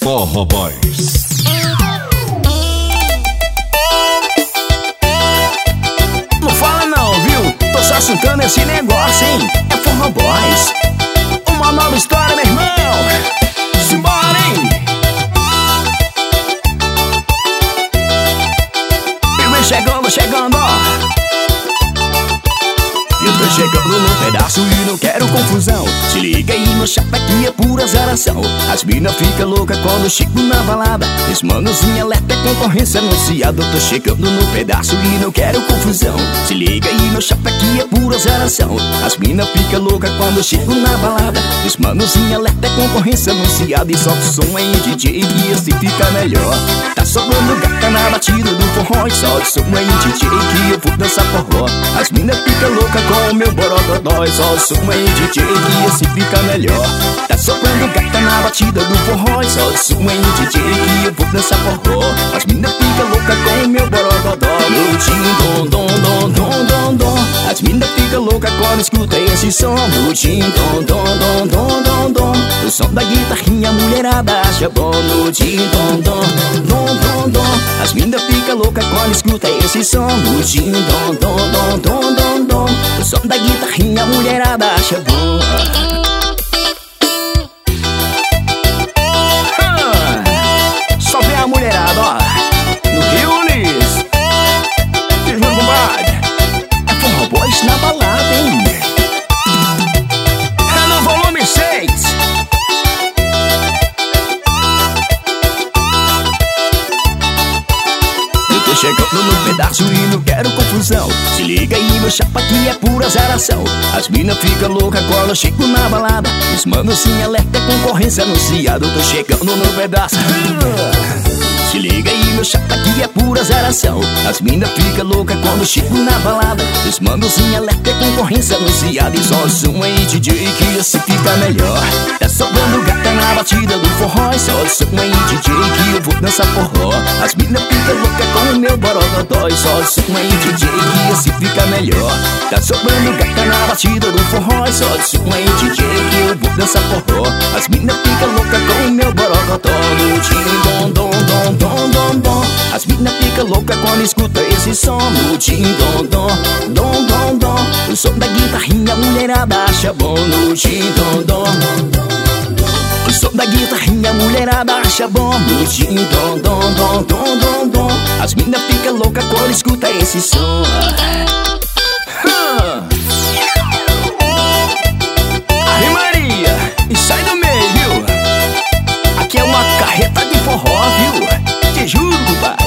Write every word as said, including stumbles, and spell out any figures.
Forró Boys. Não fala não, viu? Tô só assustando esse negócio, hein? É Forró Boys. Uma nova história, meu irmão. Simbora, hein? E vem chegando, chegando, ó. Eu tô chegando no pedaço e não quero confusão. Se liga aí, meu chapa, aqui é pura zeração. As mina fica louca quando eu chego na balada. Os manos em alerta, é concorrência anunciada. Eu tô chegando no pedaço e não quero confusão. Se liga aí, meu chapa, aqui é pura zeração. As mina fica louca quando eu chego na balada. Os manos em alerta, é concorrência anunciada. E solta o som aí, D J, que esse fica melhor. Tá sobrando gata na batida do forró. E solta o som aí, D J, que eu vou dançar forró. As mina fica louca com o meu borogodó. Só o som aí, D J, que esse fica melhor. Tá soprando gata na batida do forró. Só o som aí, D J, que eu vou dançar forró. As mina fica louca com o meu borogodó. No tim, dom, dom, dom, dom, dom, dom. As mina fica louca quando escuta esse som. No tim, dom, dom, dom, dom, dom, dom. O som da guitarrinha, a mulherada acha bom. No tim, dom, dom, dom, dom, dom. As mina fica louca quando escuta esse som. No tim, dom, dom, dom, dom, dom, dom. O som da guitarrinha, a mulherada acha bom. ah, Só vem a mulherada, ó. No Rio Unis. Que jogo, compadre. É Forró Boys na balada, hein? É no volume seis. Tô chegando no pedaço e não quero confusão. Se liga aí, meu chapa, que é pura zeração. As mina fica louca quando eu chego na balada. Os manos em alerta, é concorrência anunciada. Tô chegando no pedaço. Se liga aí, meu chapa, que é pura zeração. As mina fica louca quando eu chego na balada. Os manos em alerta, é concorrência anunciada. E só o som aí, D J, que assim fica melhor. Tá sobrando gata na batida do forró. E só o som aí, D J, que eu vou dançar forró. As mina fica louca com o meu borogodó. E só o som aí, D J, que assim fica melhor. Tá sobrando gata na batida do forró. E só o som aí, D J, que eu vou dançar forró. As mina fica louca com o meu borogodó. No tim, dom, dom, dom, dom, dom, dom. As mina fica louca quando escuta esse som. No tim, dom, dom, dom, dom, dom. O som da guitarrinha, a mulherada acha bom. No tim, dom, dom. O som da guitarrinha, a mulherada acha bom. No tim, dom, dom, dom, dom, dom, dom. As mina fica louca quando escuta esse som. Ai, Maria, e sai do meio, viu? Aqui é uma carreta de forró, viu? Te juro, pai.